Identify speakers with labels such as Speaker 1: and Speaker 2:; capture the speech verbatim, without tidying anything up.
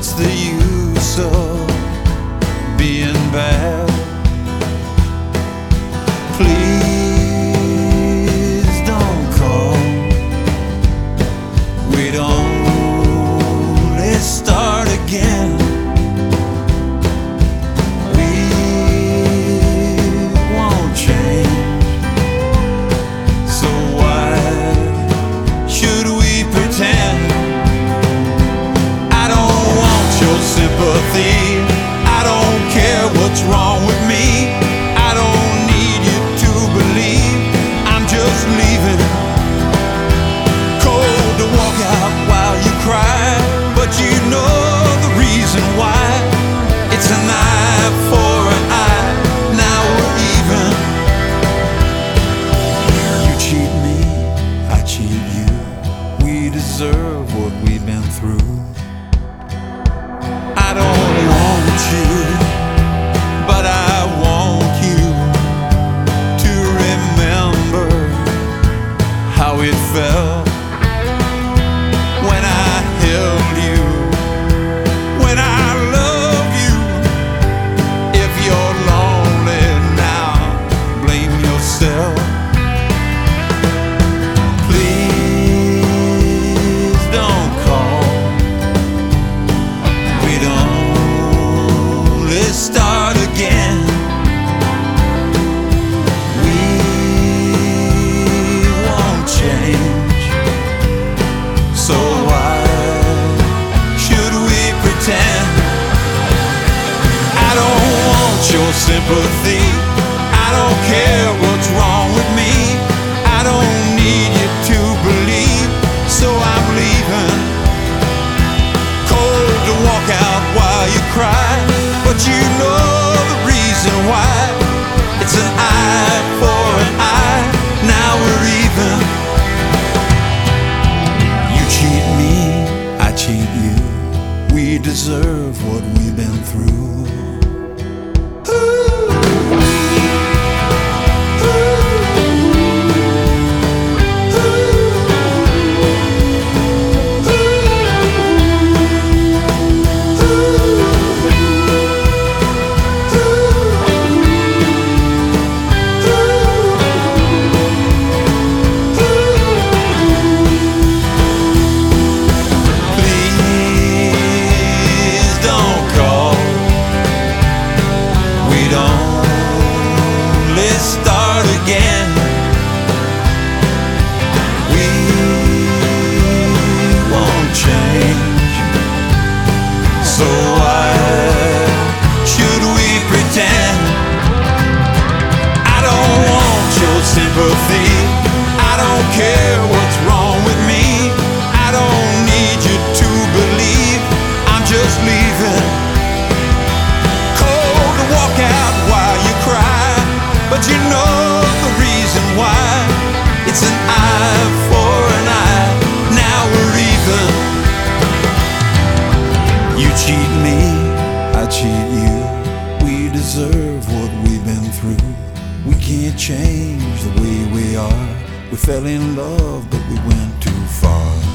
Speaker 1: what's the use of being bad? Please don't call. We'd only start again. We won't change. So why should we pretend? I don't want your sympathy. I don't care what's wrong with me. I don't need you to believe. I'm just leaving. Cold to walk out while you cry, but you know the reason why. It's an eye for an eye. Now we're even. You cheat me, I cheat you. We deserve what we've been through. I don't want you, but I want you to remember how it felt when I held you, when I loved you. If you're lonely now, blame yourself. Please don't call. We'd only start again. We won't change. So why should we pretend? I don't want your sympathy. I don't care what's wrong with me. I don't need you to believe. So I'm leaving. Cold to walk out while you cry, but you know the reason why. It's an eye for an eye. Now we're even. You cheat me, I cheat you. We deserve what we've been through. Please don't call. We'd only start again. We won't change. So why should we pretend? I don't want your sympathy. I don't care what's wrong with me. I don't need you to believe. I'm just leaving. Cold to walk out while you cry, but you know the reason why. It's an eye for an eye. Now we're even. You cheat me, I cheat you. We deserve what we've been through. We can't change the way we are. We fell in love, but we went too far.